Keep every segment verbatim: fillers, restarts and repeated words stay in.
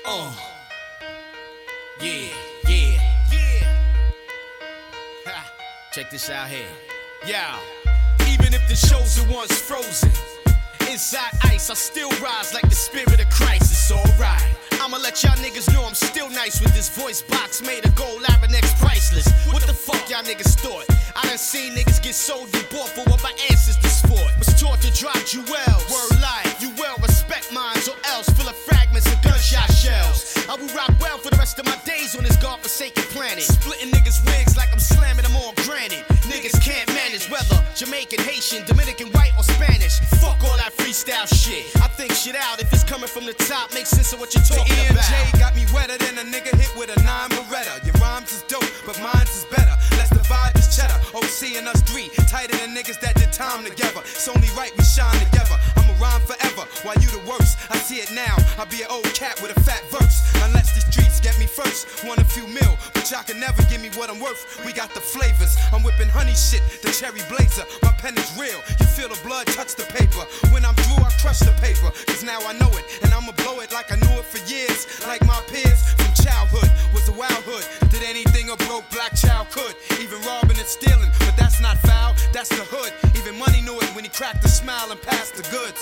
Uh. Yeah, yeah, yeah. Ha. Check this out here. Yeah. Even if the shows are once frozen, inside ice, I still rise like the spirit of Christ. It's alright. I'ma let y'all niggas know I'm still nice with this voice box made of gold Labyrinth priceless. What the fuck y'all niggas thought? I done seen niggas get sold and bought for what my ancestors fought. Was taught to drop jewels, word life. You well respect mines or else full of fragments and gunshot shells. I will rock well for the rest of my days on this godforsaken planet. Splitting niggas' wigs like I'm slamming them on granite. Niggas can't manage whether Jamaican, Haitian, Dominican, white or Spanish. Fuck all that freestyle shit. I think shit out if it's coming from the top. Makes sense of what you're talking the E M J about. Got me wetter than a nigga hit with a nine Beretta. Your rhymes is dope, but mine's is better. Let's divide this cheddar. O C and us three, tighter than niggas that did time together. It's only right we shine together. I'ma rhyme forever, while you the worst. I see it now, I'll be an old cat with a fat verse. Unless the streets get me first, want a few mil, but y'all can never give me what I'm worth. We got the flavors, I'm whipping honey shit, the cherry blazer. My pen is real, you feel the blood touch the paper. When I'm through, I crush the paper, cause now I know it, and I'ma blow it like I knew it for years. Like my peers from childhood, was a wild hood. Did anything a broke black child could, even robbing and stealing, but that's not foul, that's the hood. Even money knew it when he cracked a smile and passed the goods.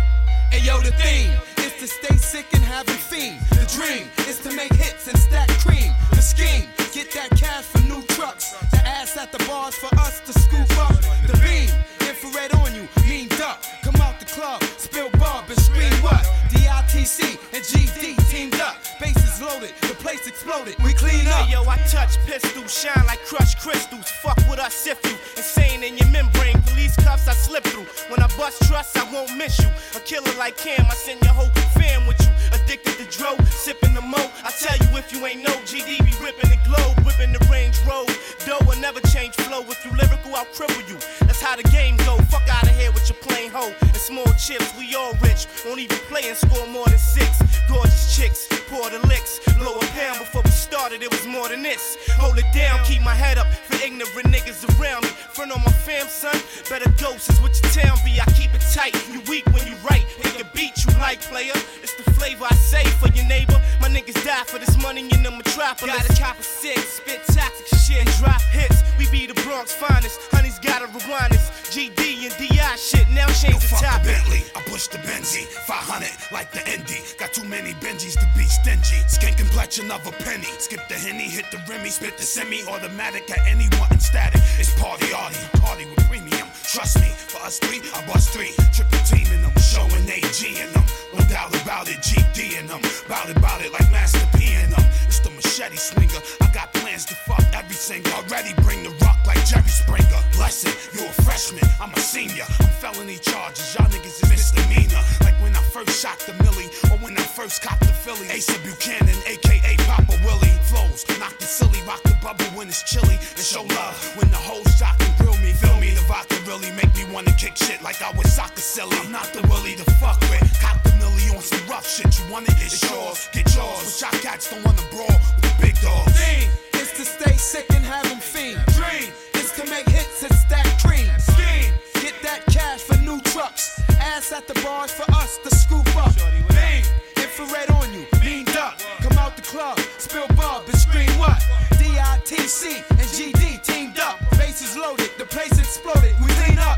Ayo, the theme is to stay sick and have a fiend. The dream is to make hits and stack cream. The scheme, get that cash for new trucks. The ass at the bars for us to scoop up. The beam, infrared on you, mean duck. Come out the club, spill bob and scream what? D I T C and G D teamed up. Bases loaded, the place exploded. We clean up. Hey, yo, I touch pistols, shine like crushed crystals. Fuck with us if you insane in your membrane. Police cuffs I slip through. When I bust trust, I won't miss you. A killer like Cam, I send your whole fam with you. Addicted to dro, sipping the mo. I tell you if you ain't know, G D be ripping the globe, whipping the Range Road. Dough will never change flow. If you lyrical, I'll cripple you. That's how the game go. Fuck out of here with your plain hoe and small chips. We all rich, won't even play and score more than six. Gorgeous chicks, pour the licks. Blow a pound before we started, it was more than this. Hold it down, keep my head up for ignorant niggas around me. Front on my fam, son. Better ghosts is what your town be. I keep it tight. You weak when you right. Pick a beat you like, player. It's the flavor I say for your neighbor. My niggas die for this money in the metropolis. Gotta chop a six, spit toxic shit, and drop hits. We be the Bronx finest. Honey's gotta rewind this. G D and D I shit. Now change the fuck topic. The Bentley, I push the Benzie. five hundred like the Indy. Got too many Benjis to be stingy. Skin complexion of a penny. Skip the Henny, hit the Remy, spit the semi-automatic at any wantin' static. It's party arty, party with premium. Trust me, for us three, I bust three. Triple team in them, showing A G in them. No doubt about it, G D in them. Bout it, bout it like Master P in them. It's the machete swinger. I got plans to fuck every singer. Already bring the rock like Jerry Springer. Bless it, you a freshman, I'm a senior. I'm felony charges, y'all niggas is misdemeanor. Like when I first shot the Millie, or when I first copped the Philly. Asa Buchanan, A K A Papa Willie. Flows, knock the silly, rock the bubble when it's chilly. And show love when the whole shot can grill me. Feel me, the vodka really make me wanna kick shit like I was soccer silly. I'm not the Willie to fuck with. Cop the Millie on some rough shit. You want it? It's yours, get yours. But y'all cats don't wanna brawl with the big dogs. Dream is to stay sick and have them fiend. Dream is to make hits and stack cream. Scheme, get that cash for new trucks. Ass at the bars for us to scoop up. Beam, infrared on you, mean duck. Come out the club, spill bub and scream what? D I T C and G D teamed up. Bases loaded, the place exploded. We clean up.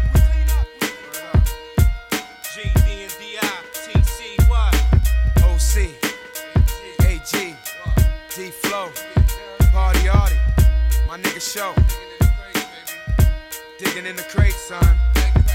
G D and D I T C what? O C, A G, D Flow, Party Arty, my nigga Show. Digging in the crate, son.